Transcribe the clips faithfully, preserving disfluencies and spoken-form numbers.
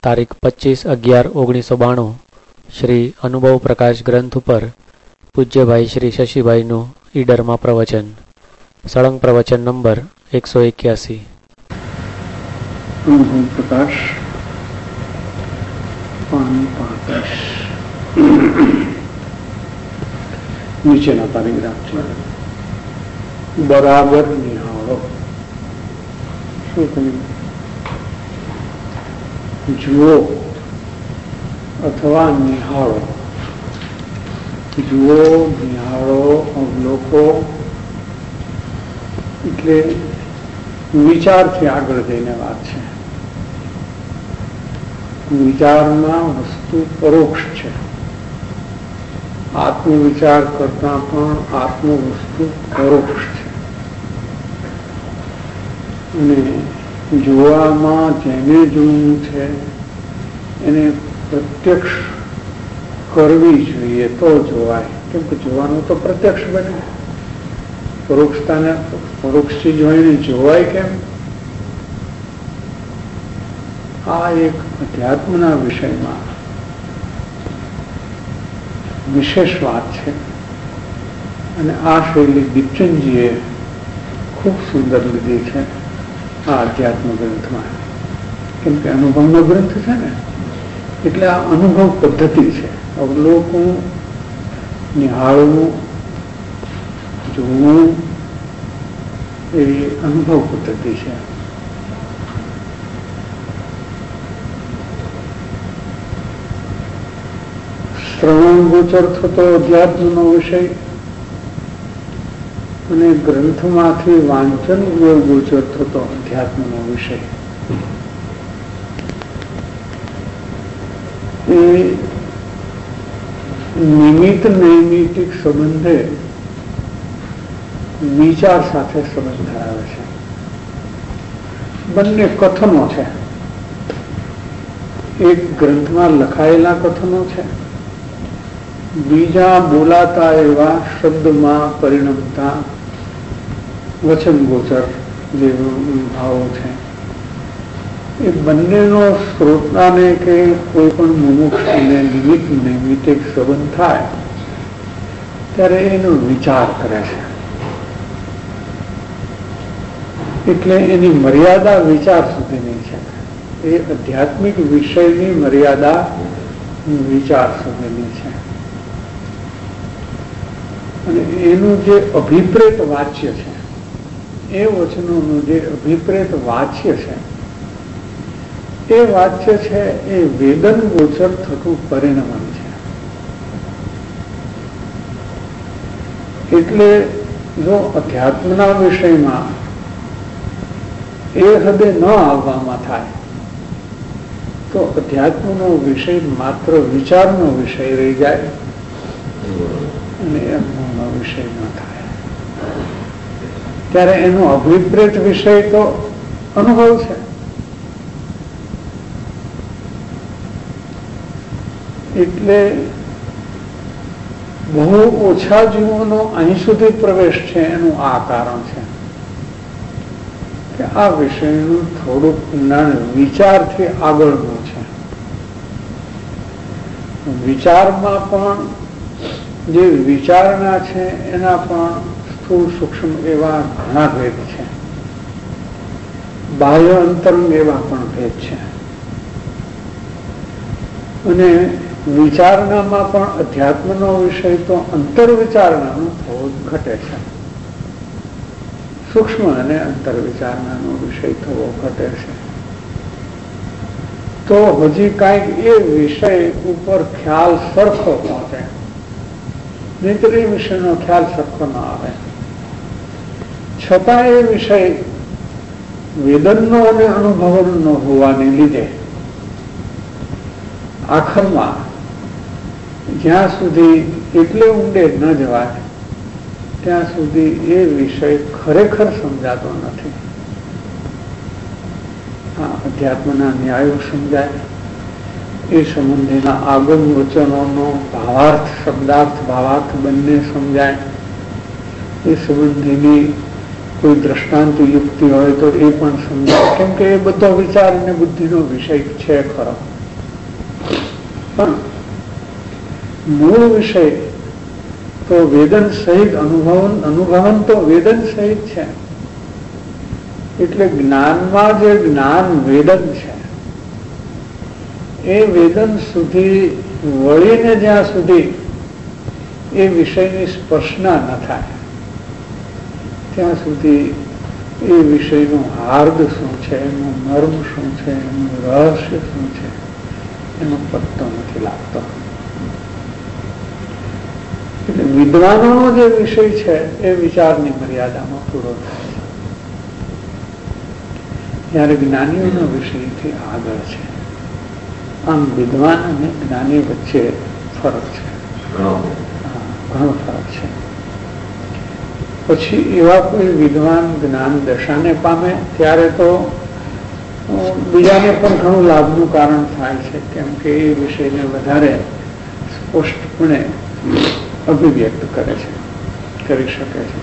તારીખ પચીસ અગિયાર ઓગણીસો બાણું શ્રી અનુભવ પ્રકાશ ગ્રંથ ઉપર પૂજ્યભાઈ શ્રી શશીભાઈનું ઈડરમાં પ્રવચન. સળંગ પ્રવચન નંબર એકસો એક્યાસી. અનુભવ પ્રકાશ પાણી પાંત્રીસ નીચેના પેરેગ્રાફ છે. બરાબર નિહાળો. શું કહ્યું? જુઓ અથવા નિહાળો. જુઓ, નિહાળો, અવલોકો એટલે વિચારથી આગળ જઈને વાત છે. વિચારમાં વસ્તુ પરોક્ષ છે. આત્મવિચાર કરતા પણ આત્મ વસ્તુ પરોક્ષ છે. અને જોવામાં જેને જોવું છે એને પ્રત્યક્ષ કરવી જોઈએ તો જોવાય. કેમ કે જોવાનું તો પ્રત્યક્ષ બને. પરોક્ષતાને પરોક્ષથી જોઈને જોવાય કેમ? આ એક અધ્યાત્મના વિષયમાં વિશેષ વાત છે. અને આ શૈલી દીપચંદજીએ ખૂબ સુંદર લીધી છે આ અધ્યાત્મ ગ્રંથમાં. કેમ કે અનુભવનો ગ્રંથ છે ને, એટલે આ અનુભવ પદ્ધતિ છે. અવલોકવું, નિહાળવું, જોવું એ અનુભવ પદ્ધતિ છે. શ્રવણ ગોચર થતો અધ્યાત્મનો વિષય અને ગ્રંથમાંથી વાંચન ગોચર થતો અધ્યાત્મનો વિષય એ નિમિત્ત નૈમિતિક સંબંધે વિચાર સાથે સંબંધ ધરાવે છે. બંને કથનો છે. એક ગ્રંથમાં લખાયેલા કથનો છે, બીજા બોલાતા એવા શબ્દમાં પરિણમતા વચન ગોચર જે ભાવો છે. એ બંનેનો શ્રોતાને કે કોઈ પણ મુમુક્ષુને નિમિત્ત નૈમિતિક સંબંધ થાય ત્યારે એનો વિચાર કરે છે. એટલે એની મર્યાદા વિચાર સુધીની છે. એ આધ્યાત્મિક વિષયની મર્યાદા વિચાર સુધીની છે. અને એનું જે અભિપ્રેત વાચ્ય છે, એ વચનોનું જે અભિપ્રેત વાચ્ય છે, એ વાચ્ય છે એ વેદન ગોચર થતું પરિણમન છે. એટલે જો અધ્યાત્મના વિષયમાં એ હદે ન આવવામાં થાય તો અધ્યાત્મનો વિષય માત્ર વિચારનો વિષય રહી જાય અને અનુભવનો વિષય ન થાય. ત્યારે એનો અભિપ્રેત વિષય તો અનુભવ છે. એટલે બહુ ઓછા જીવોનો અહીં સુધી પ્રવેશ છે. એનું આ કારણ છે કે આ વિષયનું થોડુંક જ્ઞાન વિચારથી આગળનું છે. વિચારમાં પણ જે વિચારણા છે એના પણ સ્થૂળ સૂક્ષ્મ એવા ઘણા ભેદ છે. બાહ્ય અંતરંગ એવા પણ ભેદ છે. અને વિચારણામાં પણ અધ્યાત્મનો વિષય તો અંતર વિચારણાનો થોડો ઘટે છે. સૂક્ષ્મ અને અંતર વિચારણાનો વિષય થોડો ઘટે છે. તો હજી કાંઈક એ વિષય ઉપર ખ્યાલ સરખો પહોંચે, નહીતર એ વિષયનો ખ્યાલ સરખો ન આવે. છતાં એ વિષય વેદનનો અને અનુભવનો હોવાને લીધે આખરમાં જ્યાં સુધી એટલે ઊંડે ન જવાય ત્યાં સુધી એ વિષય ખરેખર સમજાતો નથી. આ અધ્યાત્મના ન્યાયો સમજાય, એ સંબંધીના આગમ વચનોનો ભાવાર્થ, શબ્દાર્થ, ભાવાર્થ બંને સમજાય, એ સંબંધીની કોઈ દ્રષ્ટાંત યુક્તિ હોય તો એ પણ સમજાય, કેમ કે એ બધો વિચાર અને બુદ્ધિનો વિષય છે ખરો. પણ મૂળ વિષય તો વેદન સહિત અનુભવન અનુભવન તો વેદન સહિત છે. એટલે જ્ઞાનમાં જે જ્ઞાન વેદન છે એ વેદન સુધી વળીને જ્યાં સુધી એ વિષયની સ્પર્શના ન થાય ત્યાં સુધી એ વિષયનું હાર્દ શું છે, એનું મર્મ શું છે, એનું રહસ્ય શું છે એનો પત્તો નથી લાગતો. એટલે વિદ્વાનોનો જે વિષય છે એ વિચારની મર્યાદામાં પૂરો થાય છે, જ્યારે જ્ઞાનીઓનો વિષયથી આગળ છે. આમ વિદ્વાન અને જ્ઞાની વચ્ચે ફરક છે, ઘણો ફરક છે. પછી એવા કોઈ વિદ્વાન જ્ઞાન દશાને પામે ત્યારે તો બીજાને પણ ઘણું લાભનું કારણ થાય છે, કેમ કે એ વિષયને વધારે સ્પષ્ટપણે અભિવ્યક્ત કરે છે, કરી શકે છે.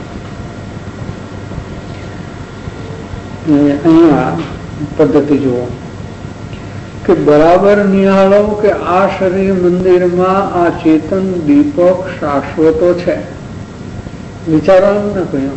અહીંયા પદ્ધતિ જુઓ કે બરાબર નિહાળો કે આ શરીર મંદિરમાં આ ચેતન દીપક શાશ્વતો છે. વિચારવાનું ન કહ્યું.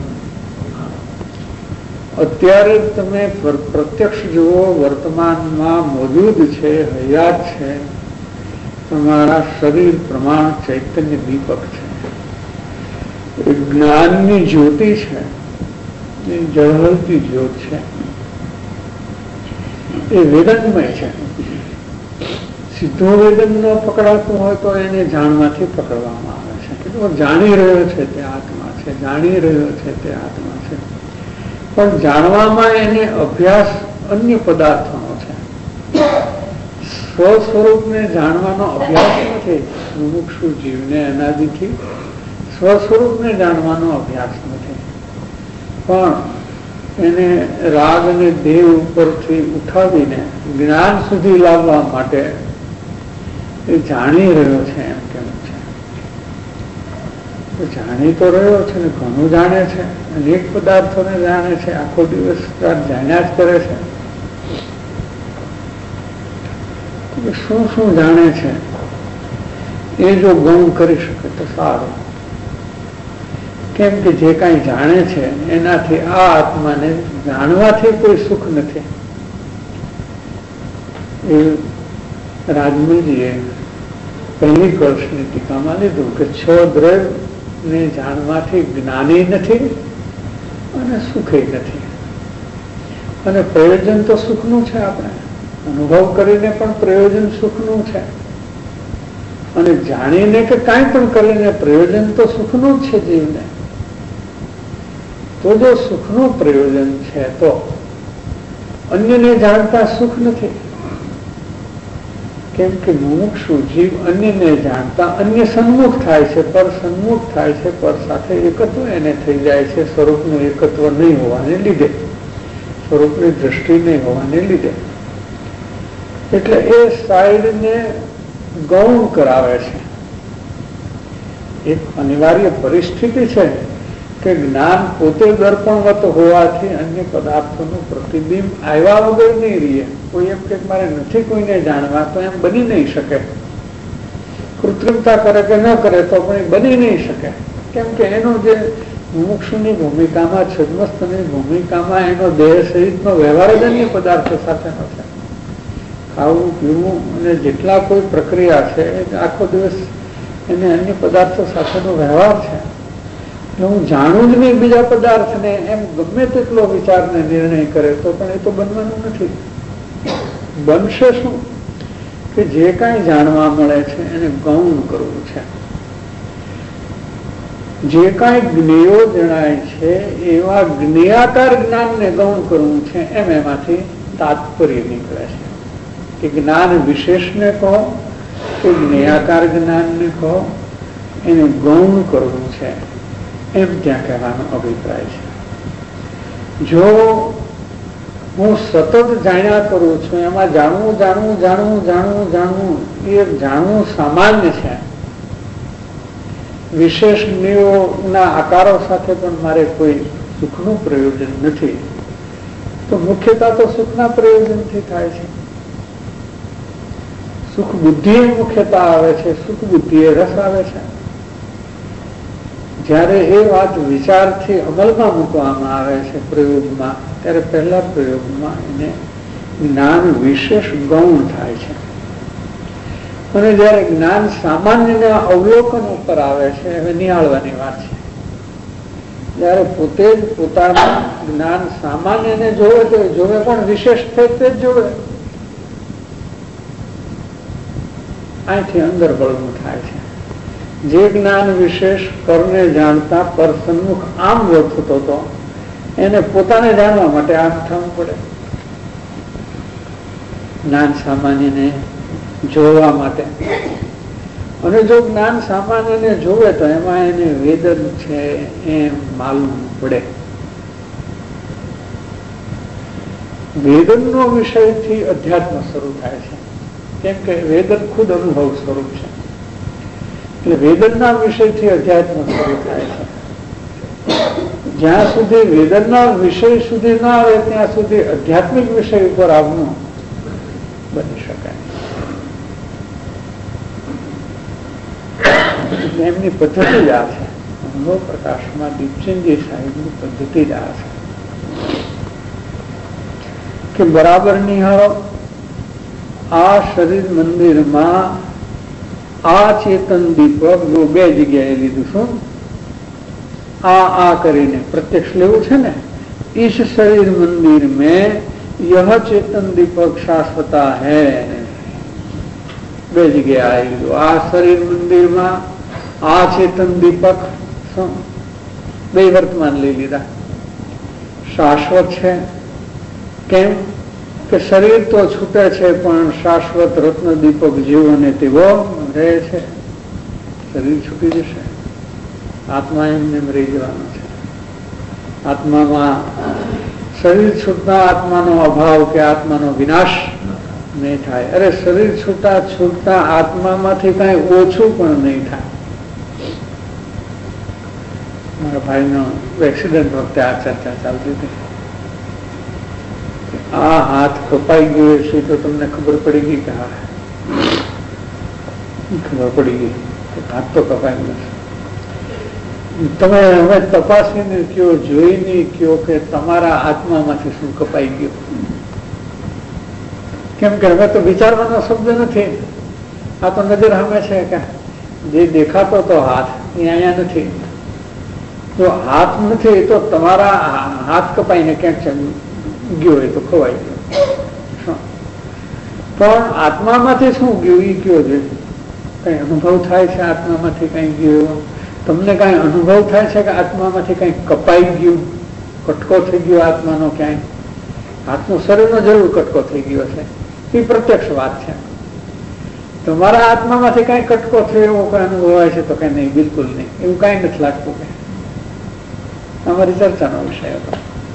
અત્યારે તમે પ્રત્યક્ષ જુઓ, વર્તમાનમાં મોજૂદ છે, હયાત છે, તમારા શરીર પ્રમાણ ચૈતન્ય દીપક છે, એ જ્ઞાનની જ્યોતિ છે, એ ઝળહળતી જ્યોત છે, એ વેદનમય છે. સીધો વેદન ન પકડાતું હોય તો એને જાણવાથી પકડવામાં આવે છે કે જાણી રહ્યો છે તે આત્મા છે, જાણી રહ્યો છે તે આત્મા છે. પણ જાણવામાં એને અભ્યાસ અન્ય પદાર્થોનો છે, સ્વ સ્વરૂપને જાણવાનો અભ્યાસ નથી. મુમુક્ષુ જીવને અનાદિથી સ્વ સ્વરૂપને જાણવાનો અભ્યાસ નથી, પણ એને રાગ અને દેહ ઉપરથી ઉઠાવીને જ્ઞાન સુધી લાવવા માટે એ જાણી રહ્યો છે એમ કેમ છે. જાણી તો રહ્યો છે ને ઘણું જાણે છે, અનેક પદાર્થોને જાણે છે, આખો દિવસ જાણ્યા જ કરે છે. શું શું જાણે છે એ જો ગૌણ કરી શકે તો સારું, કેમ કે જે કાંઈ જાણે છે એનાથી આ આત્માને જાણવાથી કોઈ સુખ નથી. એ રાજમલજીએ પહેલી કળશની ટીકામાં લીધું કે છ દ્રવ્યને જાણવાથી જ્ઞાની નથી અને સુખે નથી. અને પ્રયોજન તો સુખનું છે, આપણે અનુભવ કરીને પણ પ્રયોજન સુખનું છે, અને જાણીને કે કાંઈ પણ કરીને પ્રયોજન તો સુખનું જ છે જીવને. તો જો સુખનું પ્રયોજન છે તો અન્યને જાણતા સુખ નથી, કેમ કે મુમુક્ષુ જીવ અન્યને જાણતા અન્ય સન્મુખ થાય છે, પર સન્મુખ થાય છે, પર સાથે એકત્વ એને થઈ જાય છે, સ્વરૂપનું એકત્વ નહીં હોવાને લીધે, સ્વરૂપની દ્રષ્ટિ નહીં હોવાને લીધે. એટલે એ સાઈડને ગૌણ કરાવે છે. એક અનિવાર્ય પરિસ્થિતિ છે કે જ્ઞાન પોતે દર્પણવત હોવાથી અન્ય પદાર્થોનું પ્રતિબિંબ આવ્યા વગર નહીં રહીએ. કોઈ એમ કે મારે નથી કોઈને જાણવા તો એમ બની નહીં શકે. કૃત્રિમતા કરે કે ન કરે તો પણ એ બની નહીં શકે, કેમ કે એનો જે મુમુક્ષુની ભૂમિકામાં, છદ્મસ્થની ભૂમિકામાં એનો દેહ સહિતનો વ્યવહાર જ અન્ય પદાર્થો સાથેનો છે. ખાવું પીવું અને જેટલા કોઈ પ્રક્રિયા છે એ આખો દિવસ એને અન્ય પદાર્થો સાથેનો વ્યવહાર છે. હું જાણું જ નહીં બીજા પદાર્થને, એમ ગમે તેટલો વિચારને નિર્ણય કરે તો પણ એ તો બનવાનું નથી. બનશે શું કે જે કાંઈ જાણવા મળે છે એને ગૌણ કરવું છે. જે કાંઈ જ્ઞેયો જણાય છે એવા જ્ઞેયાકાર જ્ઞાનને ગૌણ કરવું છે, એમ એમાંથી તાત્પર્ય નીકળે છે. કે જ્ઞાન વિશેષને કહો કે જ્ઞેયાકાર જ્ઞાનને કહો, એને ગૌણ કરવું છે એમ ત્યાં કહેવાનો અભિપ્રાય છે. જો હું સતત જાણ્યા કરું છું, એમાં જાણવું જાણવું જાણવું જાણવું જાણવું એ જાણવું સામાન્ય છે. વિશેષ જ્ઞેયોના આકારો સાથે પણ મારે કોઈ સુખનું પ્રયોજન નથી, તો મુખ્યતા તો સુખના પ્રયોજનથી થાય છે. સુખ બુદ્ધિ એ મુખ્યતા આવે છે, સુખ બુદ્ધિ એ રસ આવે છે. જ્યારે એ વાત વિચારથી અમલમાં મૂકવામાં આવે છે પ્રયોગમાં, ત્યારે પહેલા પ્રયોગમાં એને જ્ઞાન વિશેષ ગૌણ થાય છે. અને જયારે જ્ઞાન સામાન્યના અવલોકન ઉપર આવે છે, હવે નિહાળવાની વાત છે. જયારે પોતે જ પોતાના જ્ઞાન સામાન્યને જોવે તો જોવે, પણ વિશેષ થાય તે જ જોવે. અહીંથી અંદર બળવું થાય છે. જે જ્ઞાન વિશેષ પરને જાણતા પર સન્મુખ આમ વર્તતો હતો, એને પોતાને જાણવા માટે આમ થવું પડે. જ્ઞાન સામાન્યને જોવા માટે. અને જો જ્ઞાન સામાન્યને જોવે તો એમાં એને વેદન છે એમ માલુમ પડે. વેદનનો વિષયથી અધ્યાત્મ શરૂ થાય છે, કેમ કે વેદન ખુદ અનુભવ સ્વરૂપ છે. એટલે વેદનના વિષયથી અધ્યાત્મ શરૂ થાય છે. જ્યાં સુધી વેદનના વિષય સુધી ના આવે ત્યાં સુધી આધ્યાત્મિક વિષય ઉપર આવવું બની શકાય. એમની પદ્ધતિ જ આ છે. અનુભવ પ્રકાશમાં દીપચંદજી સાહેબની પદ્ધતિ જ આ છે કે બરાબર નિહાળો, આ શરીર મંદિરમાં આ ચેતન દીપક જો બે જગ્યાએ લીધું છું, આ આ કરીને પ્રત્યક્ષ લેવું છે ને. ઈશ શરીર મંદિર में यह चेतन दीपक शाश्वता है, બે જગ્યાએ આવી લીધું. આ શરીર મંદિરમાં આ ચેતન દીપક બે વર્તમાન લઈ લીધા. શાશ્વત છે. કેમ કે શરીર તો છૂટે છે પણ શાશ્વત રત્ન દીપક જેવો ને તેવો રહે છે. શરીર છૂટી જશે, આત્મા એમને રહી જવાનો છે. આત્મામાં શરીર છૂટતા આત્માનો અભાવ કે આત્માનો વિનાશ નહીં થાય. અરે શરીર છૂટા છૂટતા આત્મામાંથી કઈ ઓછું પણ નહીં થાય. મારા ભાઈનો એક્સિડન્ટ વખતે આ ચર્ચા ચાલતી હતી. આ હાથ કપાઈ ગયો છે તો તમને ખબર પડી ગઈ કે હા ખબર પડી ગઈ હાથ તો કપાઈ ગયો. તમે હવે તપાસીને કયો, જોઈને કયો કે તમારા આત્મામાંથી શું કપાઈ ગયું. કેમ કે હવે તો વિચારવાનો શબ્દ નથી. આ તો નજર સામે છે કે જે દેખાતો તો હાથ એ અહીંયા નથી. જો હાથ નથી તો તમારા હાથ કપાઈને ક્યાંક છે ગયો હોય તો ખવાઈ ગયો. પણ આત્મામાંથી શું ગયું એ કયો છે. કઈ અનુભવ થાય છે આત્મામાંથી કઈ ગયો? તમને કઈ અનુભવ થાય છે કે આત્મામાંથી કઈ કપાઈ ગયું, કટકો થઈ ગયો આત્માનો? ક્યાંય હાથનો શરીરનો જરૂર કટકો થઈ ગયો છે, એ પ્રત્યક્ષ વાત છે. તમારા આત્મામાંથી કઈ કટકો થયો એવો કઈ અનુભવાય છે તો કઈ નહીં, બિલકુલ નહીં. એવું કઈ નથી લાગતું. કે અમારી ચર્ચાનો વિષય હતો.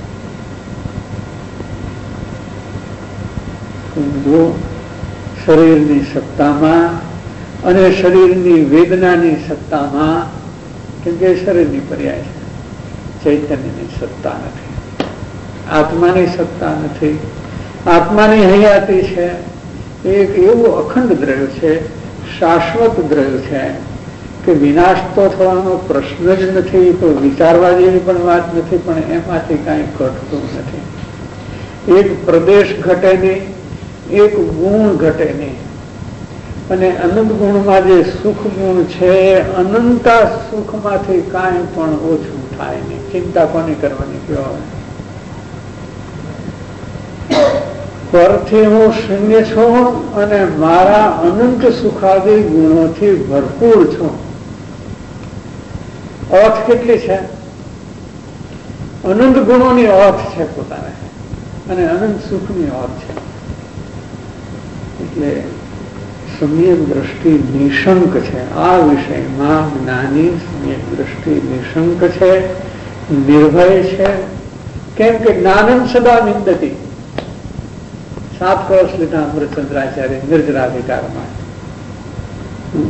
જો શરીરની સત્તામાં અને શરીરની વેદનાની સત્તામાં, કેમ કે શરીરની પર્યાય છે, ચૈતન્યની સત્તા નથી, આત્માની સત્તા નથી. આત્માની હયાતી છે. એક એવું અખંડ દ્રવ્ય છે, શાશ્વત દ્રવ્ય છે કે વિનાશ તો થવાનો પ્રશ્ન જ નથી. તો વિચારવા જેવી પણ વાત નથી, પણ એમાંથી કાંઈ ઘટતું નથી. એક પ્રદેશ ઘટે નહીં, એક ગુણ ઘટે નહીં. અને અનંત ગુણમાં જે સુખ ગુણ છે, અનંતા સુખમાંથી કાંઈ પણ ઓછું થાય નહીં. ચિંતા કોની કરવાની કયો? પરથી હું શૂન્ય છું અને મારા અનંત સુખાદી ગુણોથી ભરપૂર છું. ઓથ કેટલી છે? અનંત ગુણોની ઓથ છે પોતાને, અને અનંત સુખની ઓથ છે. એટલે સમ્યક દ્રષ્ટિ નિશંક છે. આ વિષયમાં જ્ઞાની સમ્યક દ્રષ્ટિ નિશંક છે, નિર્ભય છે. કેમ કે જ્ઞાનમ સદા નિંદતી. સાત વર્ષ લીધા અમૃતચંદ્રાચાર્ય નિર્જરાધિકારમાં.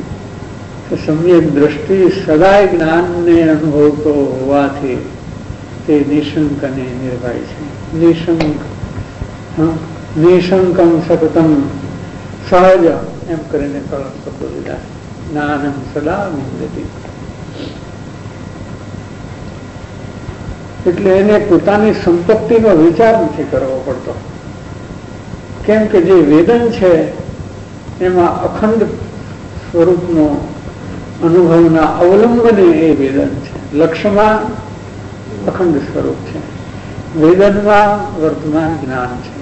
સમ્યક દ્રષ્ટિ સદાય જ્ઞાનને અનુભવતો હોવાથી તે નિશંક અને નિર્ભય છે. નિશંક નિશંકમ સતતમ સહજ એમ કરીને ત્રણ શબ્દો લીધા. જ્ઞાનમ સદા વિંદતી. એટલે એને પોતાની સંપત્તિનો વિચાર નથી કરવો પડતો. કેમ કે જે વેદન છે એમાં અખંડ સ્વરૂપનો અનુભવના અવલંબને એ વેદન છે. લક્ષ્યમાં અખંડ સ્વરૂપ છે, વેદનમાં વર્તમાન જ્ઞાન છે.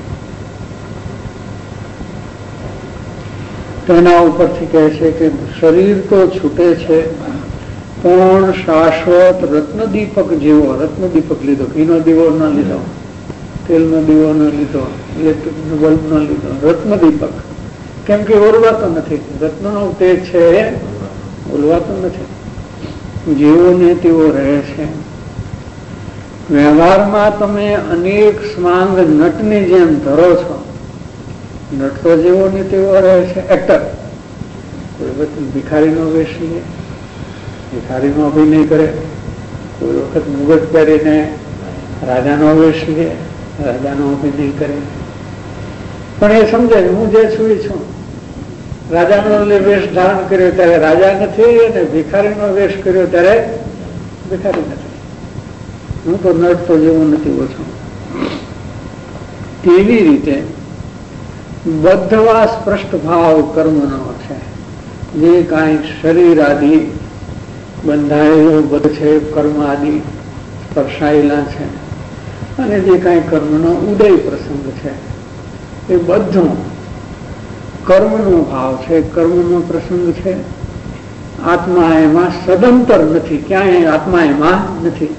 તેના ઉપરથી કહે છે કે શરીર તો છૂટે છે પણ શાશ્વત રત્નદીપક જેવો. રત્નદીપક લીધો, ઘીનો દીવો ન લીધો, તેલનો દીવો ન લીધો, ઇલેક્ટ્રિકનો બલ્બ ન લીધો, રત્નદીપક. કેમ કે ઓલવાતો નથી. રત્નનો તેજ છે એ ઓલવાતો નથી, જેવો ને તેવો રહે છે. વ્યવહારમાં તમે અનેક સ્માંગ નટની જેમ ધરો છો. નટ તો જેવો ને તેવો રહે છે, એક્ટર. કોઈ વખત ભિખારીનો વેશ લે, ભિખારીનો અભિનય કરે. કોઈ વખત મુગટ પહેરીને રાજાનો વેશ લે, રાજાનો અભિનય કરે. પણ એ સમજે હું જે છું એ છું. રાજાનો વેશ ધારણ કર્યો ત્યારે રાજા નથી, અને ભિખારીનો વેશ કર્યો ત્યારે ભિખારી નથી. હું તો નટ તો જેવો નથી ઓછો. તેવી રીતે બધવા સ્પષ્ટ ભાવ કર્મનો છે. જે કાંઈ શરીર આદિ બંધાયેલું બધું છે, કર્મ આદિ સ્પર્શાયેલા છે, અને જે કાંઈ કર્મનો ઉદય પ્રસંગ છે એ બધું કર્મનો ભાવ છે, કર્મનો પ્રસંગ છે. આત્મા એમાં સદંતર નથી, ક્યાંય આત્મા એમાં નથી.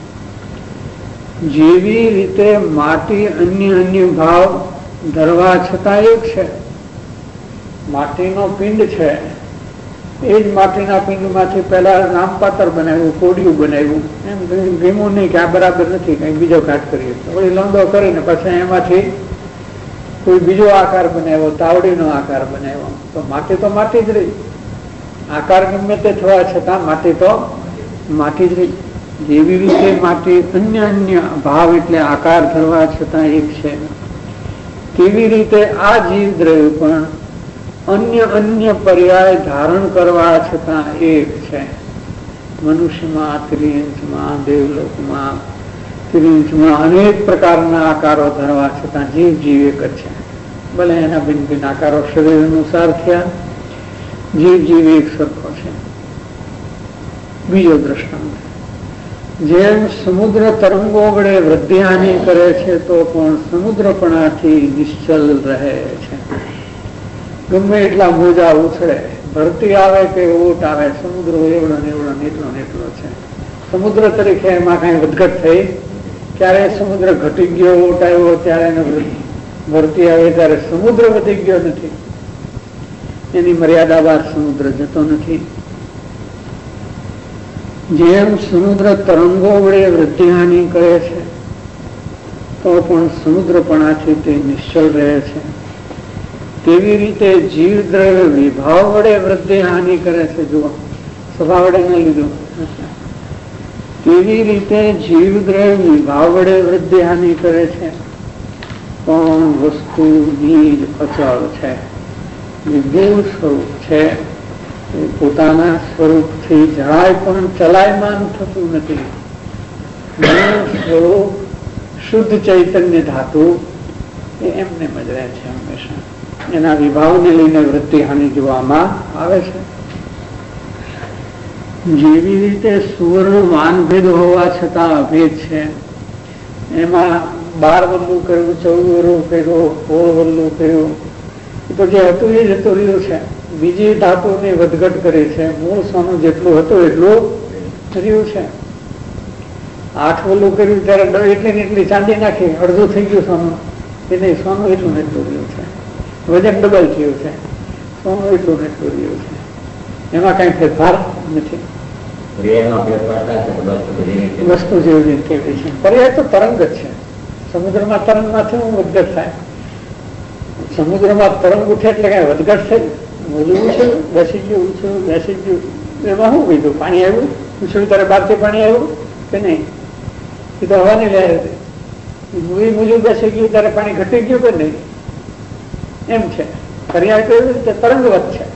જેવી રીતે માટી અન્ય અન્ય ભાવ ધરવા છતાં એક છે. માટીનો પિંડ છે, એ જ માટીના પિંડમાંથી પહેલા રામપાતર બનાવ્યું, કોડિયું બનાવ્યું. એમ ગમ્યું નહીં કે આ બરાબર નથી, કંઈક બીજો ઘાટ કરીએ. વળી લંડો કરીને પછી એમાંથી કોઈ બીજો આકાર બનાવ્યો, તાવડીનો આકાર બનાવ્યો. તો માટી તો માટી જ રહી. આકાર ગમે તે થવા છતાં માટી તો માટી જ રહી. જેવી રીતે માટી અન્ય અન્ય ભાવ એટલે આકાર ધરવા છતાં એક છે, તેવી રીતે આ જીવ દ્રવ્ય પણ અન્ય અન્ય પર્યાય ધારણ કરવા છતાં એક છે. મનુષ્યમાં, ત્રિયંશમાં, દેવલોકમાં, ત્રિયંશમાં અનેક પ્રકારના આકારો ધરવા છતાં જીવ જીવ એક જ છે. ભલે એના ભિન્ન ભિન્ન આકારો શરીર અનુસાર થયા, જીવ જીવ એક સરખો છે. બીજો દ્રષ્ટાંત, જેમ સમુદ્ર તરંગો વડે વૃદ્ધિ હાનિ કરે છે તો પણ સમુદ્રપણાથી નિશ્ચલ રહે છે. ગમે એટલા મોજા ઉછળે, ભરતી આવે કે ઓટ આવે, સમુદ્ર એવડો ને એવડો ને એટલો ને એટલો છે. સમુદ્ર તરીકે એમાં કઈ વધઘટ થઈ, ક્યારે સમુદ્ર ઘટી ગયો, ઓટ આવ્યો ત્યારે એને ભરતી આવે ત્યારે સમુદ્ર વધી ગયો નથી. એની મર્યાદા બહાર સમુદ્ર જતો નથી. જેમ સમુદ્ર તરંગો વડે વૃદ્ધિ હાનિ કરે છે તો પણ સમુદ્રપણાથી તે નિશ્ચલ રહે છે, તેવી રીતે જીવ દ્રવ્ય વિભાવ વડે વૃદ્ધિ હાનિ કરે છે. જુઓ, સ્વભાવ વડે ન લીધું. તેવી રીતે જીવ દ્રવ્ય વિભાવ વડે વૃદ્ધિ હાનિ કરે છે, પણ વસ્તુ નીજ અચળ છે, નિર્ગુણ સ્વરૂપ છે. એ પોતાના સ્વરૂપથી જરાય પણ ચલાયમાન થતું નથી. સ્વરૂપ શુદ્ધ ચૈતન્ય ધાતુ એ એમને જ રહે છે હંમેશા. એના વિભાવને લઈને વૃત્તિ હાનિ જોવામાં આવે છે. જેવી રીતે સુવર્ણ વાનભેદ હોવા છતાં અભેદ છે. એમાં બાર વલ્લું કર્યું, ચૌદ વલ્લું કર્યું, સોળ વલ્લું કર્યું, તો જે હતું એ જતું રહ્યું છે. બીજી ધાતુની વધઘટ કરી છે. મૂળ સોનું જેટલું હતું એટલું રહ્યું છે. આઠ વલ્લું કર્યું ત્યારે એટલી ને એટલી ચાંદી નાખી, અડધું થઈ ગયું સોનું. એ નહીં, સોનું એટલું ને એટલું રહ્યું છે. વજન ડબલ થયું છે, સોનું એટલું ને એટલું રહ્યું છે. એમાં કઈ ફેરફાર નથી. વસ્તુ જેવી કેવી છે. પર્યાય તો તરંગ જ છે. સમુદ્રમાં તરંગમાંથી હું વધઘટ થાય. સમુદ્રમાં તરંગ ઉઠે એટલે કઈ વધઘટ થઈ, વધુ ઉછળ્યું, બેસી ગયું, ઉછળ્યું, બેસી ગયું. એમાં શું કીધું? પાણી આવ્યું, ઉછળ્યું ત્યારે બહારથી પાણી આવ્યું કે નહીં? એ તો હવાની લહેર હતી. મૂવી મૂલ્યું બેસી ગયું ત્યારે પાણી ઘટી ગયું કે નહીં, એમ છે. પર્યાય તો એવી રીતે તરંગવત છે.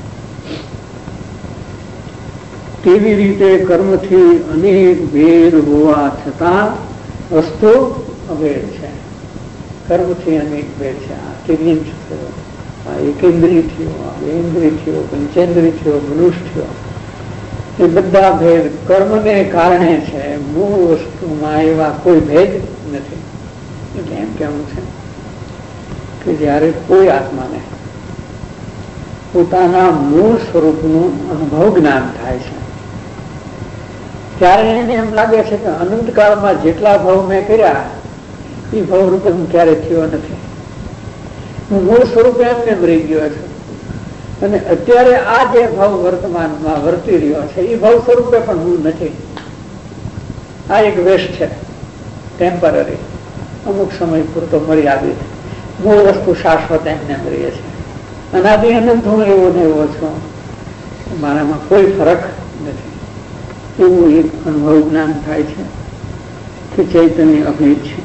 કેવી રીતે કર્મથી અનેક ભેદ હોવા છતાં વસ્તુ અભેદ છે. કર્મથી અનેક ભેદ છે. આ તિર્યંશ થયો, આ એકેન્દ્રિય થયો, આ બેન્દ્રિય થયો, પંચેન્દ્રિય થયો, મનુષ્ય થયો, એ બધા ભેદ કર્મને કારણે છે. મૂળ વસ્તુમાં એવા કોઈ ભેદ નથી. એટલે એમ કેવું છે કે જયારે કોઈ આત્માને પોતાના મૂળ સ્વરૂપનું અનુભવ જ્ઞાન થાય છે ત્યારે એને એમ લાગે છે કે અનંત કાળમાં જેટલા ભાવ મેં કર્યા એ ભાવ રૂપે હું ક્યારે થયો નથી. હું મૂળ સ્વરૂપે એમને રહી ગયો છું અને અત્યારે આ જે ભાવ વર્તમાનમાં વર્તી રહ્યો છે એ ભાવ સ્વરૂપે પણ હું નથી. આ એક વેશ છે, ટેમ્પરરી, અમુક સમય પૂરતો મર્યાદિત. મૂળ વસ્તુ શાશ્વત એમને રહીએ છે. અનાદિ અનંત હું એવો ને એવો છું, મારામાં કોઈ ફરક નથી. એવું એક અનુભવ જ્ઞાન થાય છે કે ચૈતન્ય અભેદ છે.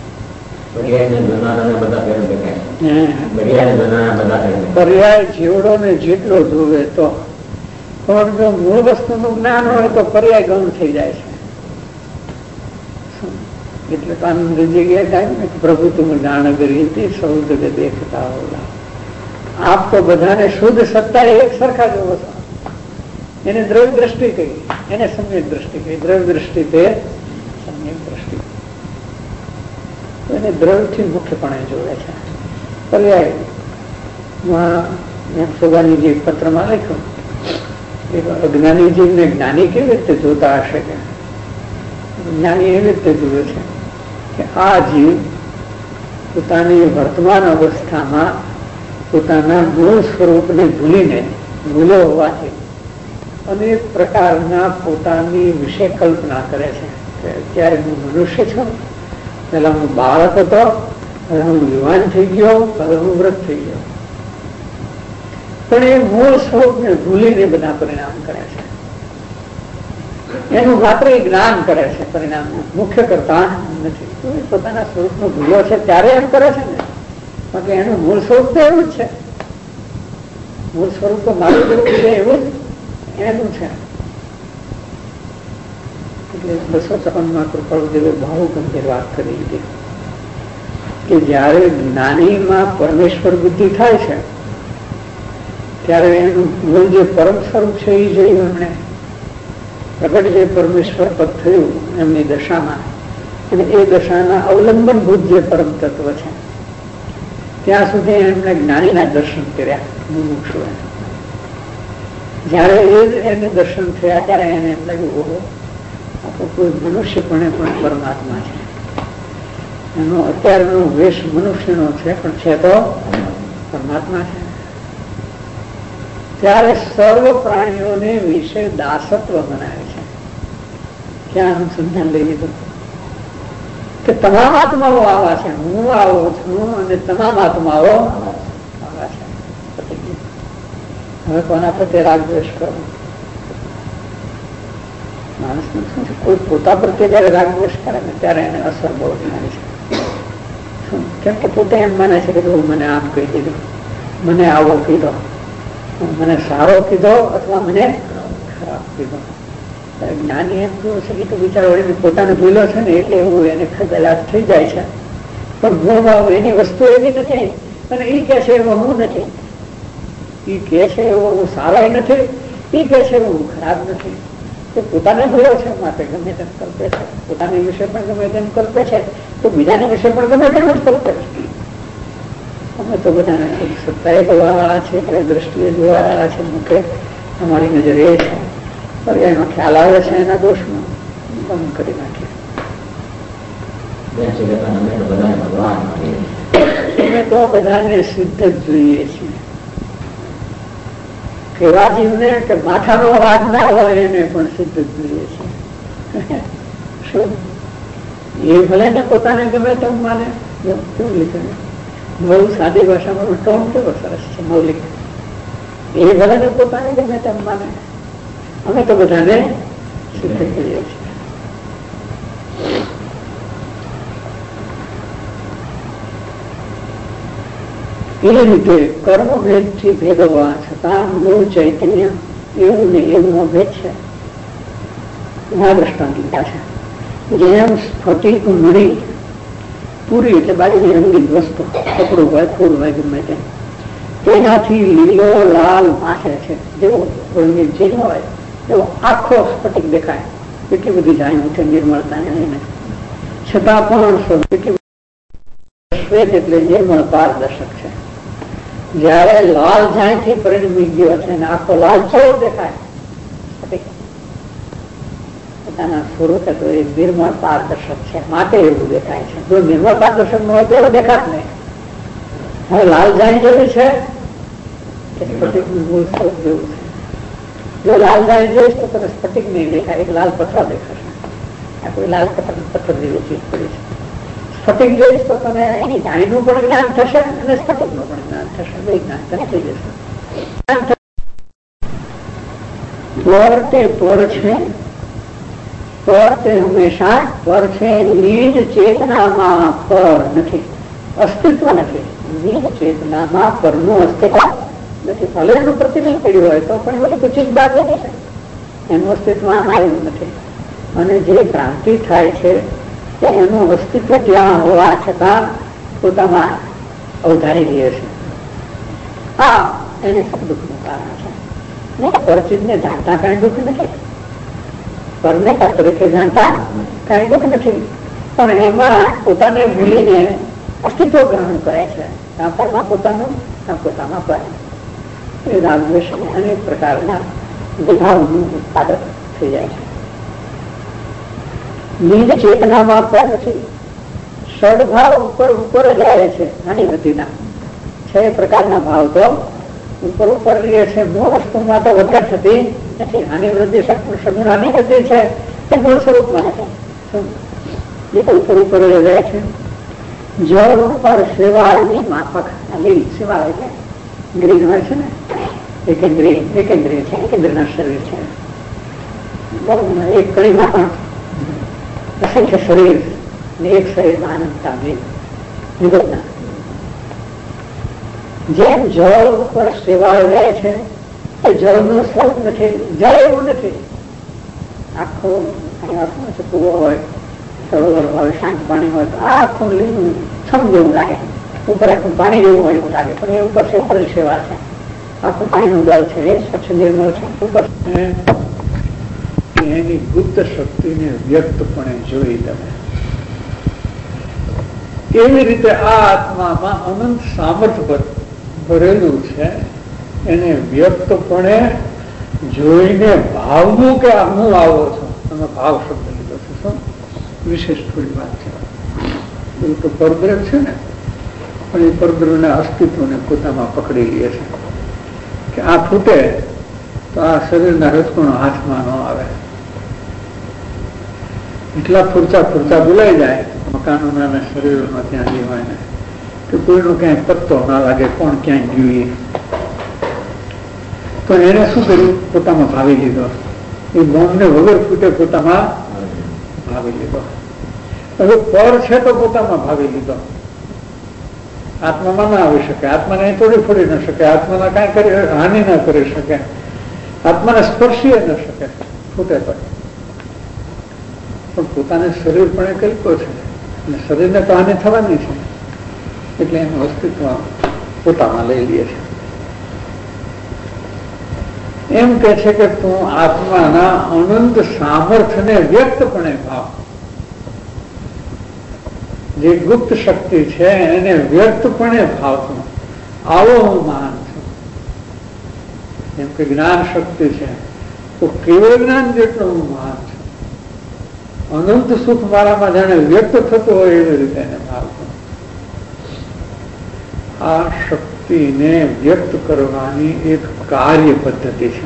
પર્યાય જેવડો ને જેટલો જોવે તો, પણ જો મૂળ વસ્તુનું જ્ઞાન હોય તો પર્યાય ગૌણ થઈ જાય છે. એટલે તો આનંદ જગ્યાએ થાય ને પ્રભુ તું જાણ કરી સૌ જગે દેખતા હોલા. આપ તો બધાને શુદ્ધ સત્તા એક સરખા જોવો છો. એને દ્રવ્ય દ્રષ્ટિ કહી, એને સમ્યક દ્રષ્ટિ કહી. દ્રવ્ય દ્રષ્ટિ તે સમ્યક દ્રષ્ટિ, એને દ્રવ્યથી મુખ્યપણે જોવે છે. પર્યાય એમ સોગાનીજી પત્રમાં લખ્યું અજ્ઞાનીજીને જ્ઞાની કેવી રીતે જોતા હશે કે જ્ઞાની એવી રીતે જુએ છે કે આ જીવ પોતાની વર્તમાન અવસ્થામાં પોતાના મૂળ સ્વરૂપને ભૂલીને ભૂલો હોવાથી અનેક પ્રકારના પોતાની વિશે કલ્પના કરે છે કે અત્યારે હું મનુષ્ય છું, પેલા હું બાળક હતો, હવે હું યુવાન થઈ ગયો, હવે હું વૃદ્ધ થઈ ગયો. પણ એ મૂળ સ્વરૂપને ભૂલીને બધા પરિણામ કરે છે. એનું માત્ર જ્ઞાન કરે છે, પરિણામ મુખ્ય કરતા નથી. પોતાના સ્વરૂપનો ભૂલ્યો છે ત્યારે એમ કરે છે ને, બાકી એનું મૂળ સ્વરૂપ તો એવું જ છે. મૂળ સ્વરૂપ તો મારું જેવું છે એવું જ એનું છે. એટલે બસો છપ્પનમાં કૃપાળુદેવે બહુ ગંભીર વાત કરી હતી કે જયારે જ્ઞાનીમાં પરમેશ્વર બુદ્ધિ થાય છે ત્યારે એનું મૂળ જે પરમ સ્વરૂપ છે એ જોયું એમણે. પ્રગટ જે પરમેશ્વર પદ થયું એમની દશામાં, અને એ દશાના અવલંબનભૂત જે પરમ તત્વ છે ત્યાં સુધી એમને જ્ઞાનીના દર્શન કર્યા. મુમુક્ષુ જયારે એને દર્શન થયા ત્યારે એને એમ લાગ્યું ઓહો આ તો કોઈ મનુષ્યપણે પણ પરમાત્મા છે. એનો અત્યારનો વેશ મનુષ્યનો છે પણ છે તો પરમાત્મા છે. ત્યારે સર્વ પ્રાણીઓને વિશે દાસત્વ બનાવે છે. ક્યાં અનુસંધાન લઈ લીધું કે તમામ આત્માઓ આવા છે, હું આવો છું અને તમામ આત્માઓ આવા છે. હવે કોના પ્રત્યે રાગ દ્વેષ કરો? માણસનું શું છે, કોઈ પોતા પ્રત્યે જયારે રાગ દ્વેષ કરે ને ત્યારે એને અસર બહુ થાય છે. કેમ કે પોતે એમ માને છે કે મને આમ કહી દીધું, મને આવો કીધો, મને સારો કીધો અથવા મને ખરાબ કીધો. જ્ઞાની એમ કેવું છે કે તો બિચારો પોતાનો ભૂલો છે ને એટલે એવું એને ખગલાટ થઈ જાય છે. પણ મૂળ ભાવ એની વસ્તુ એવી નથી અને એ કે છે એવો હું નથી, એ કે છે એવો હું સારો નથી, એ કે છે એવું ખરાબ નથી. એ પોતાને ભૂલો છે માટે ગમે તેમ કલ્પે છે. પોતાના વિશે પણ ગમે તેમ કલ્પે છે તો બીજાના વિશે પણ ગમે તેમ જ કલ્પે છે. અમે તો બધાને સત્તાએ જોવા વાળા છે, દ્રષ્ટિએ જોવા વાળા છે, મુખે અમારી નજરે એ છે. પણ એનો ખ્યાલ આવે છે એના દોષમાં બંધ કરી નાખીએ. અમે તો બધાને સિદ્ધ જ જોઈએ છીએ. એવા જીવને કે માથાનો વાઘ ના હોય એને પણ સિદ્ધ જ જોઈએ છીએ. શું એ ભલે ને પોતાને ગમે તેમ માને. કેવું લીધું બહુ સાદી ભાષામાં ટોન કેવો સરસ છે, મૌલિક. એ ભલે ને પોતાને ગમે તેમ માને. અમે તો બધાને સિદ્ધ કરીએ છીએ. એ રીતે કર્મભેદ થી ભેદવા છતાં મૂળ ચૈતન્ય એવું ને એવું ભેદ છે. આ દ્રષ્ટાંત લીધા છે. જેમ સ્ફટિક મણી પૂરી એટલે બાજુની રંગીન વસ્તુ, કપડું હોય, ફૂલ હોય, ગમે તે, તેનાથી લીલો લાલ માથે છે, જેવો રંગીન ચીજ હોય એવો આખો સ્ફટિક દેખાય. કેટલી બધી જાણ્યું છે નિર્મળતાને લઈને, છતાં પણ શ્વેત એટલે નિર્મળ પારદર્શક છે. જયારે લાલ જાણથી પરિણમી ગયો છે ને આખો લાલ છોડ દેખાય, પોતાના સ્વરૂપે તો એ નિર્મળ પારદર્શક છે, માટે એવું દેખાય છે. જો નિર્મળ પારદર્શક નો હોય તો એવું દેખાત નહીં. હવે લાલ જાણી જેવું છે કે સ્ફટિકનું મૂળ સ્વરૂપ જેવું છે. જો લાલ જાણી જોઈશ તો તમે સ્ફટિક નહીં દેખાય, એક લાલ પથ્થર દેખાશે. આ કોઈ લાલ પથ્થર જેવી ચીજ પડી છે. સ્ફટિક જોઈશ તો તમે એની જાણીનું પણ જ્ઞાન થશે અને સ્ફટિકનું પણ જ્ઞાન થશે. બે જ્ઞાન તમે થઈ જશે. પર તે પર છે, પર તે હંમેશા પર છે. નિજ ચેતનામાં પર નથી, અસ્તિત્વ નથી. નિજ ચેતનામાં પરનું અસ્તિત્વ નથી. ભલે એનું પ્રતિબિંબ પડ્યું હોય તો પણ એ બધું ચીજ બાદ છે, એનું અસ્તિત્વ આવ્યું નથી. અને જે ભ્રાંતિ થાય છે એનું અસ્તિત્વ ત્યાં હોવા છતાં પોતામાં અવધારી લે છે. આ એને દુઃખનું કારણ છે. પરચિતને જાણતા કઈ દુઃખ નથી, પરને તરીકે જાણતા કઈ દુઃખ નથી, પણ એમાં પોતાને ભૂલીને અસ્તિત્વ ગ્રહણ કરે છે. ત્યાં પરમાં પોતાનું, ત્યાં પોતામાં પર. એ રાગદ્વેષ અનેક પ્રકારના વિભાવનું ઉત્પાદક થઈ જાય છે. નિજ ચેતનામાં પર નથી. ષડભાવ ઉપર ઉપર જ રહે છે. નાની બધીના છ પ્રકારના ભાવ તો ઉપર ઉપર રહે છે. મૂળ વસ્તુમાં તો વધઘટ થતી નથી. આની વૃદ્ધિ સગુણાની વૃદ્ધિ છે તે મૂળ સ્વરૂપમાં નથી. ઉપર ઉપર રહે છે. જળ ઉપર સેવાળની માફક લીલ સેવા એટલે ગ્રીન હોય છે ને, એકેન્દ્રિય એકેન્દ્રિય છે, કેન્દ્રના શરીર છે. એક કડીમાં પણ અસંખ્ય શરીર ને એક શરીરમાં આનંદતા વિગતના જેમ જળ ઉપર સેવાળ રહે છે એ જળનું સ્વરૂપ નથી. જળ એવું નથી. આખો કુવો હોય, સરોવર હોય, શાંત પાણી હોય તો આખું લીલું છમ જેવું લાગે. ઉપર આખું પાણી જેવું હોય એવું લાગે, પણ એ ઉપર ઉપર સેવા છે. આખું પાણીનું દળ છે, એ સ્વચ્છ નિર્મળ છે. ઉપર એની ગુપ્ત શક્તિને વ્યક્તપણે જોઈ તમે. એવી રીતે આ આત્મામાં અનંત સામર્થ્ય ભરેલું છે. એને વ્યક્તપણે જોઈને ભાવનું કે હું આવો છો, તમે ભાવ શબ્દ લીધો છે. શું વિશેષ થોડી વાત છે. એવું તો પરદ્રવ છે ને, પણ એ પરદ્રવને અસ્તિત્વને પોતામાં પકડી લે છે કે આ ફૂટે તો આ શરીરના રજકણો હાથમાં ન આવે. એટલા ફૂરચા ફૂરચા બોલાઈ જાય મકાનોના અને શરીરોમાં ત્યાં જે હોય ને કે કોઈનો ક્યાંય પત્તો ના લાગે, કોણ ક્યાંય જોઈએ. તો એને શું કર્યું? પોતામાં ભાવી લીધો. એ બોમ્બને વગર ફૂટે પોતામાં ભાવી લીધો. હવે પર છે તો પોતામાં ભાવી લીધો. આત્મામાં ના આવી શકે, આત્માને તોડી ફોડી ન શકે, આત્માના કાંઈ કરી હાનિ ના કરી શકે, આત્માને સ્પર્શી ન શકે, ફૂટે તો. પણ પોતાને શરીર પણ એ કલ્પો છે અને શરીરને તો હાનિ થવાની છે, એટલે એનું અસ્તિત્વ પોતામાં લઈ લે છે. એમ કે છે કે તું આત્માના અનંત સામર્થ્યને વ્યક્તપણે ભાવ, જે ગુપ્ત શક્તિ છે એને વ્યક્તપણે ભાવતું આવો હું માન છું. જેમ કે જ્ઞાન શક્તિ છે તો કેવળ જ્ઞાન જેટલો હું માન છું. અનંત સુખ મારામાં જાણે વ્યક્ત થતું હોય એવી રીતે એને ભાવતું. આ શક્તિને વ્યક્ત કરવાની એક કાર્ય પદ્ધતિ છે.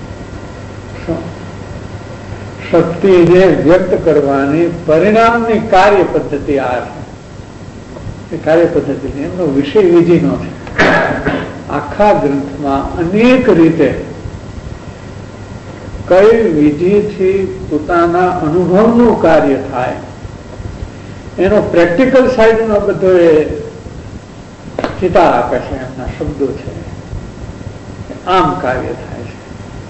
શક્તિને વ્યક્ત કરવાની પરિણામની કાર્ય પદ્ધતિ આ છે. એ કાર્ય પદ્ધતિ એમનો વિષય વિધિનો છે. આખા ગ્રંથમાં અનેક રીતે કઈ વિધિથી પોતાના અનુભવનું કાર્ય થાય એનો પ્રેક્ટિકલ સાઈડનો બધો એ ચિતાર આપે છે, એમના શબ્દો છે, આમ કાર્ય થાય છે.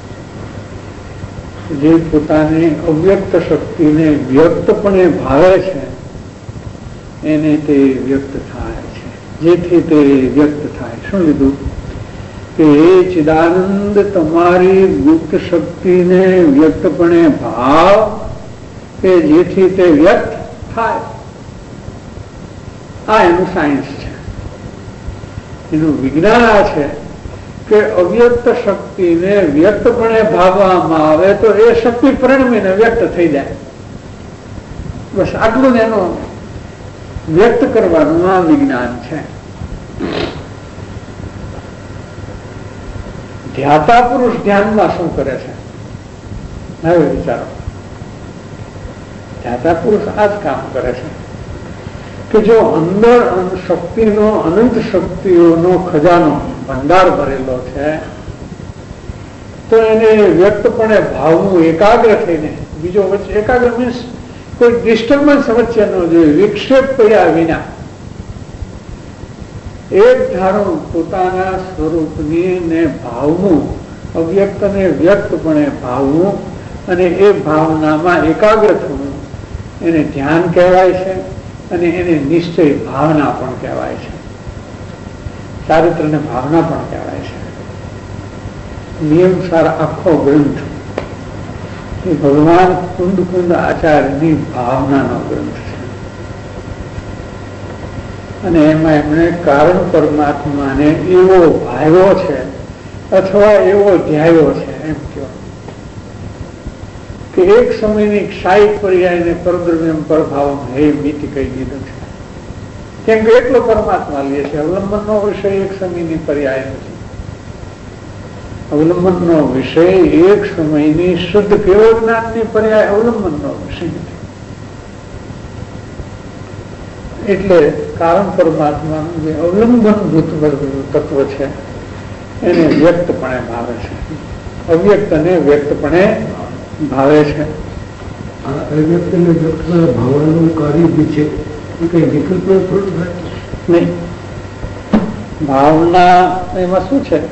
જે પોતાની અવ્યક્ત શક્તિને વ્યક્તપણે ભાવે છે એને તે વ્યક્ત થાય છે. જેથી તે વ્યક્ત થાય. શું લીધું કે એ ચિદાનંદ તમારી ગુપ્ત શક્તિને વ્યક્તપણે ભાવ કે જેથી તે વ્યક્ત થાય. આ એનું સાયન્સ છે. એનું વિજ્ઞાન આ છે કે અવ્યક્ત શક્તિને વ્યક્તપણે ભાવવામાં આવે તો એ શક્તિ પરિણમીને વ્યક્ત થઈ જાય. બસ આટલું એનું વ્યક્ત કરવાનું આ વિજ્ઞાન છે. ધ્યાતા પુરુષ ધ્યાનમાં શું કરે છે હવે વિચારો. ધ્યાતા પુરુષ આ જ કામ કરે છે કે જો અંદર શક્તિનો અનંત શક્તિઓનો ખજાનો ભંડાર ભરેલો છે તો એને વ્યક્તપણે ભાવવું એકાગ્ર થઈને, બીજો વચ્ચે એકાગ્ર મીન્સ કોઈ ડિસ્ટર્બન્સ વચ્ચે ન જોઈએ, વિક્ષેપ પડ્યા વિના એક ધારો પોતાના સ્વરૂપની ને ભાવવું, અવ્યક્તને વ્યક્તપણે ભાવવું અને એ ભાવનામાં એકાગ્ર થવું એને ધ્યાન કહેવાય છે. અને એને નિશ્ચય ભાવના પણ કહેવાય છે. ચારિત્રને ભાવના પણ કહેવાય છે. નિયમ સારા આખો ગ્રંથ એ ભગવાન કુંદ કુંદ આચાર્યની ભાવનાનો ગ્રંથ છે. અને એમાં એમણે કારણ પરમાત્માને એવો ભાવ્યો છે અથવા એવો ધ્યાયો છે એમ કહો કે એક સમયની ક્ષાયિક પર્યાયને પરદ્રવ્યમ પરભાવ હે મિતિ કહી દીધું છે. કેમ કે એટલો પરમાત્મા લે છે. અવલંબનનો વિષય એક સમયની પર્યાય નથી. અવલંબનનો વિષય એક સમયની શુદ્ધ કેવળ જ્ઞાનની પર્યાય અવલંબનનો વિષય નથી. એટલે કારણ પરમાત્માનું જે અવલંબનભૂત તત્વ છે એને વ્યક્તપણે ભાવે છે, અવ્યક્તને વ્યક્તપણે ભાવે છે. અવ્યક્તને વ્યક્તને ભાવવાનું કાર્ય બી છે એ કઈ વિકલ્પ થોડું થાય નહીં. ભાવના એમાં શું છે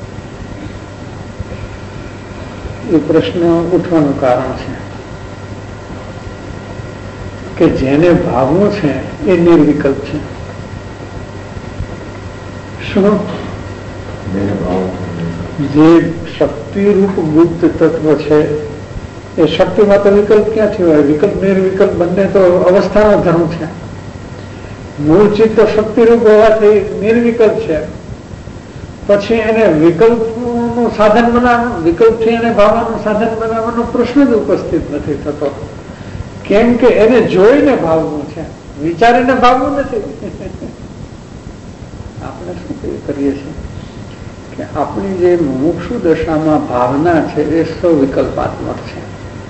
એ પ્રશ્ન ઉઠવાનું કારણ છે કે જેને ભાવવું છે એ નિર્વિકલ્પ છે. શું? જે શક્તિરૂપ ગુપ્ત તત્વ છે એ શક્તિમાં તો વિકલ્પ ક્યાંથી હોય? વિકલ્પ નિર્વિકલ્પ બંને તો અવસ્થાનો ધર્મ છે. મૂળ ચિત્ત શક્તિરૂપ હોવાથી નિર્વિકલ્પ છે. પછી એને વિકલ્પનું સાધન બનાવવાનું, વિકલ્પથી એને ભાવવાનું સાધન બનાવવાનો પ્રશ્ન જ ઉપસ્થિત નથી થતો. કેમ કે એને જોઈને ભાવવું છે, વિચારીને ભાવવું નથી. આપણે શું કરીએ છીએ કે આપણી જે મુમુક્ષુ દશામાં ભાવના છે એ સ્વવિકલ્પાત્મક છે.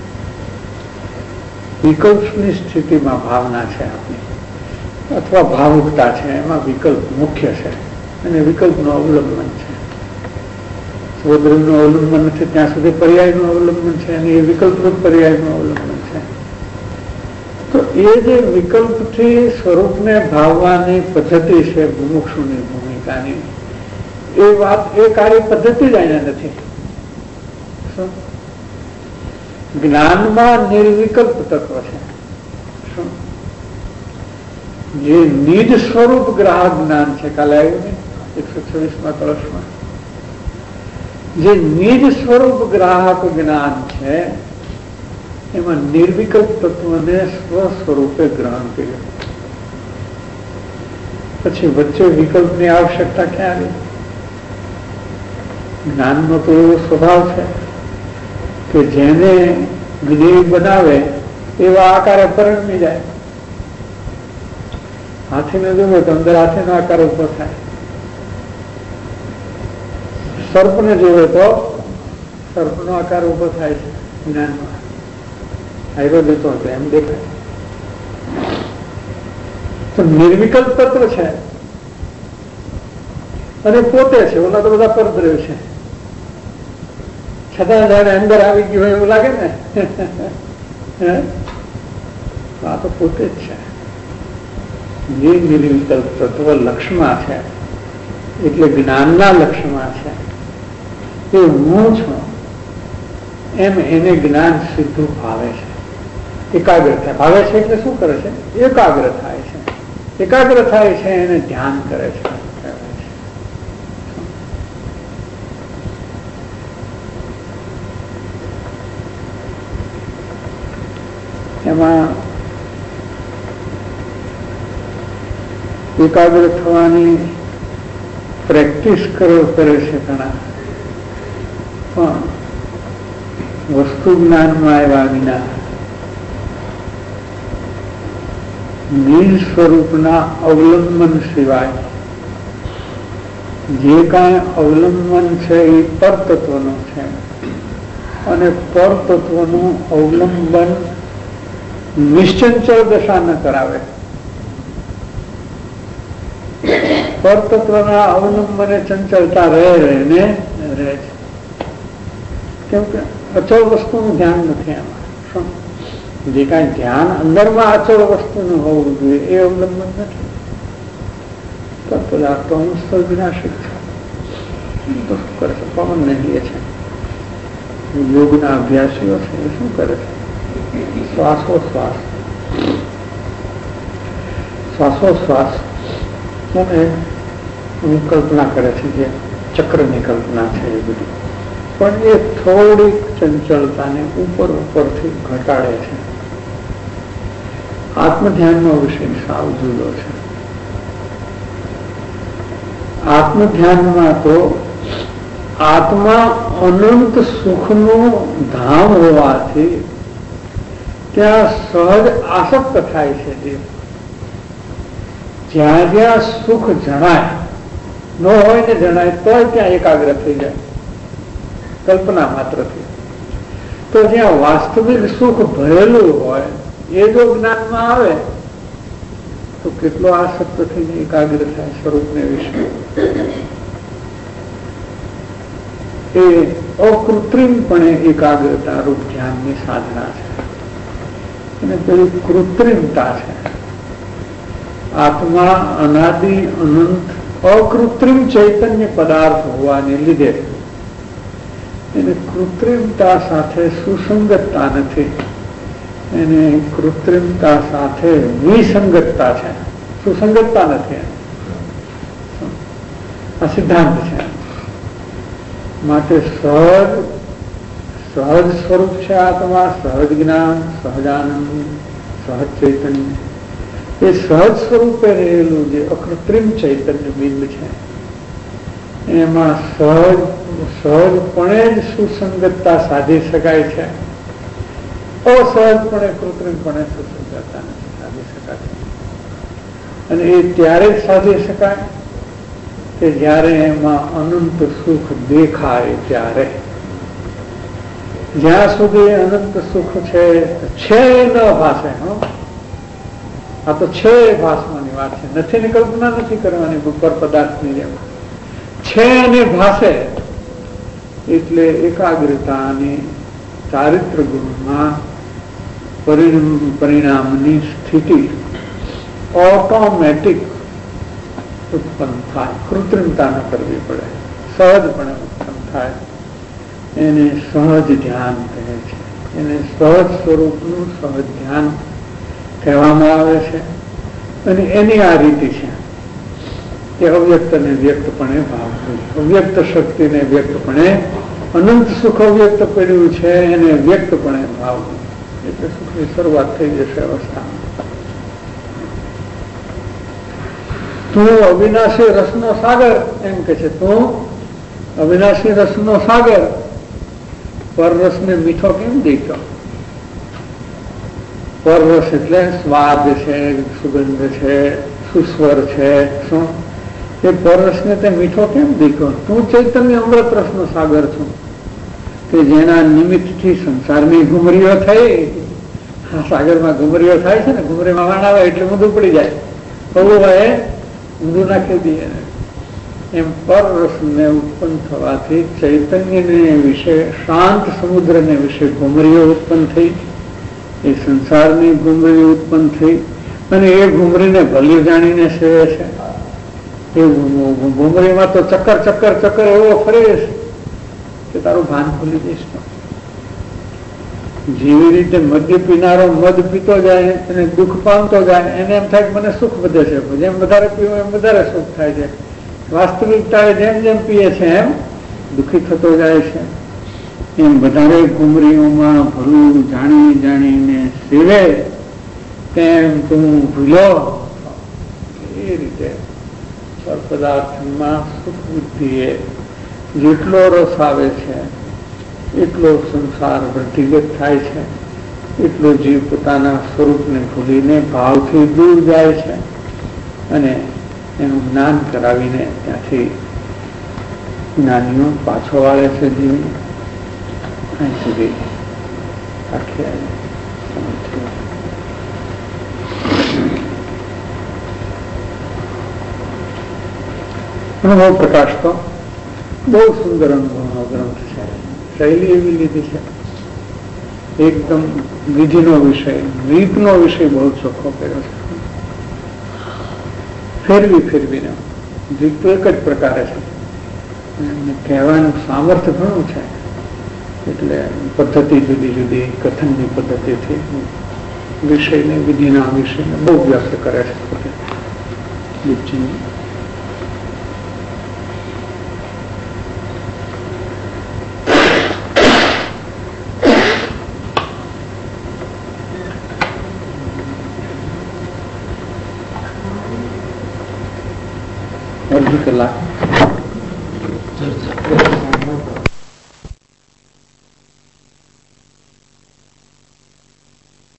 વિકલ્પની સ્થિતિમાં ભાવના છે આપણી, અથવા ભાવુકતા છે, એમાં વિકલ્પ મુખ્ય છે અને વિકલ્પનું અવલંબન છે. સ્વદ્રવ્યનું અવલંબન નથી ત્યાં સુધી પર્યાયનું અવલંબન છે અને એ વિકલ્પનું પર્યાયનું અવલંબન છે. તો એ જે વિકલ્પથી સ્વરૂપને ભાવવાની પદ્ધતિ છે મુમુક્ષુની ભૂમિકાની, એ વાત એ કાર્ય પદ્ધતિ જ અહીંયા નથી. જ્ઞાનમાં નિર્વિકલ્પ તત્વ છે. શું? જે નિજ સ્વરૂપ ગ્રાહક જ્ઞાન છે, કાલે આવ્યું ને એકસો છવ્વીસમાં કળશમાં, જે નિજ સ્વરૂપ ગ્રાહક જ્ઞાન છે એમાં નિર્વિકલ્પ તત્વને સ્વ સ્વરૂપે ગ્રહણ કર્યું. પછી વચ્ચે વિકલ્પની આવશ્યકતા ક્યાં આવી? જ્ઞાનનો તો એવો સ્વભાવ છે કે જેને જ્ઞેય બનાવે એવા આકારે પરિણમી જાય. હાથીને જોવે તો અંદર હાથીનો આકાર ઉભો થાય, સર્પને જોવે તો સર્પનો આકાર ઉભો થાય છે. જ્ઞાનમાં આયરો દેતો હતો એમ દેખાય. તો નિર્વિકલ્પ તત્વ છે અને પોતે છે. ઓલા તો બધા પરદ્રવ્ય છે, છતાં જાણે અંદર આવી ગયું હોય એવું લાગે ને. આ તો પોતે જ છે. જે નિર્વિકલ્પ તત્વ લક્ષ્મા છે એટલે જ્ઞાનના લક્ષ્યમાં છે એ હું છું એમ એને જ્ઞાન સીધું ભાવે છે, એકાગ્ર થાય. ભાવે છે એટલે શું કરે છે? એકાગ્ર થાય છે. એકાગ્ર થાય છે એને ધ્યાન કરે છે. એમાં એકાગ્ર થવાની પ્રેક્ટિસ કરો કરે છે ઘણા, પણ વસ્તુ જ્ઞાનમાં આવ્યા વિના નિજ સ્વરૂપના અવલંબન સિવાય જે કાંઈ અવલંબન છે એ પરતત્વનું છે અને પરતત્વનું અવલંબન નિશ્ચંચળ દશા ન કરાવે. પરતત્વના અવલંબને ચંચળતા રહે રહીને રહે છે, કેમ કે અચળ વસ્તુનું ધ્યાન નથી એમાં. જે કાંઈ ધ્યાન અંદરમાં અચળ વસ્તુનું હોવું જોઈએ એ અવલંબન નથી. પદાર્થો સ્થળ વિનાશિક છે તો શું કરે છે? પવન નહીં લે છે. યોગના અભ્યાસીઓ છે એ શું કરે છે? શ્વાસોશ્વાસ શ્વાસોશ્વાસ અને કલ્પના કરે છે, જે ચક્રની કલ્પના છે એ બધી, પણ એ થોડીક ચંચળતાને ઉપર ઉપરથી ઘટાડે છે. આત્મધ્યાનનો વિષય સાવ જુદો છે. આત્મધ્યાનમાં તો આત્મા અનંત સુખનું ધામ હોવાથી ત્યાં સહજ આસક્ત થાય છે. જે જ્યાં જ્યાં સુખ જણાય ન હોય ને જણાય તો ત્યાં એકાગ્ર થઈ જાય કલ્પના માત્રથી. તો જ્યાં વાસ્તવિક સુખ ભરેલું હોય એ જો જ્ઞાનમાં આવે તો કેટલો આસક્ત થઈને એકાગ્ર થાય સ્વરૂપને વિશે. એ અકૃત્રિમપણે એકાગ્રતા રૂપ ધ્યાનની સાધના છે અને પેલી કૃત્રિમતા છે. આત્મા અનાદિ અનંત અકૃત્રિમ ચૈતન્ય પદાર્થ હોવાને લીધે એને કૃત્રિમતા સાથે સુસંગતતા નથી, એને કૃત્રિમતા સાથે વિસંગતતા છે, સુસંગતતા નથી. આ સિદ્ધાંત છે. માટે સહજ સહજ સ્વરૂપ છે આત્મા, સહજ જ્ઞાન, સહજાનંદ, સહજ ચૈતન્ય. એ સહજ સ્વરૂપે રહેલું જે અકૃત્રિમ ચૈતન્ય બિંદ છે એમાં સહજ સહજપણે જ સુસંગતતા સાધી શકાય છે. અસહજપણે કૃત્રિમપણે સુસંગતતા નથી સાધી શકાય. અને એ ત્યારે જ સાધી શકાય કે જયારે એમાં અનંત સુખ દેખાય ત્યારે. જ્યાં સુધી અનંત સુખ છે છે ન ભાષે. આ તો છે ભાષવાની વાત છે, નથી ની કલ્પના નથી કરવાની ઉપર પદાર્થની જેમ. છે અને ભાષે એટલે એકાગ્રતા અને ચારિત્ર ગુણમાં પરિણામની સ્થિતિ ઓટોમેટિક ઉત્પન્ન થાય. કૃત્રિમતા ન કરવી પડે, સહજપણે ઉત્પન્ન થાય. એને સહજ ધ્યાન કહે છે. એને સહજ સ્વરૂપનું સહજ ધ્યાન કહેવામાં આવે છે. અને એની આ રીતિ છે કે અવ્યક્તને વ્યક્તપણે ભાવવું, અવ્યક્ત શક્તિને વ્યક્તપણે, અનંત સુખ અવ્યક્ત પડ્યું છે એને વ્યક્તપણે ભાવવું. એટલે સુખની શરૂઆત થઈ જશે અવસ્થામાં. તું અવિનાશી રસનો સાગર એમ કે છે. તું અવિનાશી રસનો સાગર, પર રસને મીઠો કેમ દેખ્યો? પર રસ એટલે સ્વાદ છે, સુગંધ છે, સુસ્વર છે. શું એ પરરસને તે મીઠો કેમ દેખ્યો? તું ચૈતન્ય અમૃત રસનો સાગર છું કે જેના નિમિત્તથી સંસારની ઘુમરીઓ થઈ. આ સાગરમાં ઘુમરીઓ થાય છે ને, ઘુમરીમાં વાણ આવે એટલે ઊંધું પડી જાય, બહુ હોય ઊંધું નાખી દઈએ. એમ પરરસને ઉત્પન્ન થવાથી ચૈતન્યને વિશે, શાંત સમુદ્રને વિશે ઘુમરીઓ ઉત્પન્ન થઈ. એ સંસારની ઘુમરી ઉત્પન્ન થઈ અને એ ઘુમરીને ભલી જાણીને સેવે છે. એવું ઘુમરીમાં તો ચક્કર ચક્કર ચક્કર એવો ફરીશ કે તારું ભાન ભૂલી જઈશ. જેવી રીતે મદ્ય પીનારો મદ પીતો જાય અને દુઃખ પામતો જાય એને એમ થાય કે મને સુખ વધે છે, જેમ વધારે પીવું એમ વધારે સુખ થાય છે. વાસ્તવિકતા જેમ જેમ પીએ છે એમ દુઃખી થતો જાય છે. એમ વધારે ઘુમરીઓમાં ભરું જાણી જાણીને સેવે તેમ તું ભૂલો. એ રીતે પદાર્થમાં સુખ બુદ્ધિએ જેટલો રસ આવે છે એટલો સંસાર વૃદ્ધિગત થાય છે, એટલો જીવ પોતાના સ્વરૂપને ભૂલીને ભાવથી દૂર જાય છે અને એનું જ્ઞાન કરાવીને ત્યાંથી જ્ઞાનીઓ પાછો વાળે છે જીવને. અહીં સુધી આખી અનુભવ પ્રકાશ તો બહુ સુંદર અનુભવનો ગ્રંથ છે. શૈલી એવી લીધી છે, એકદમ વિધિનો વિષય, રીતનો વિષય બહુ ચોખ્ખો કર્યો છે. ફેરવી ફેરવીને રીત તો એક જ પ્રકારે છે, કહેવાનું સામર્થ્ય ઘણું છે. એટલે પદ્ધતિ જુદી જુદી, કથનની પદ્ધતિથી વિષયને વિધિના વિષયને બહુ વ્યક્ત કરે છે. અડધી કલાક